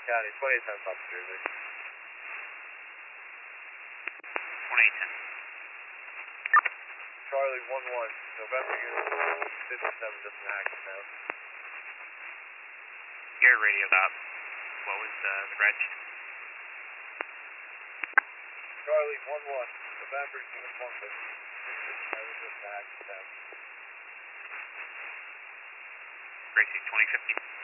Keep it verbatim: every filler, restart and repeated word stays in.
County, twenty-eight ten South Jersey. twenty-eight ten. Charlie one one, November Uniform fifty-seven, just an active now. Your radio up. What was uh, the reg? Charlie one one, November Uniform fifty-seven, just an active now. Gracie twenty fifty.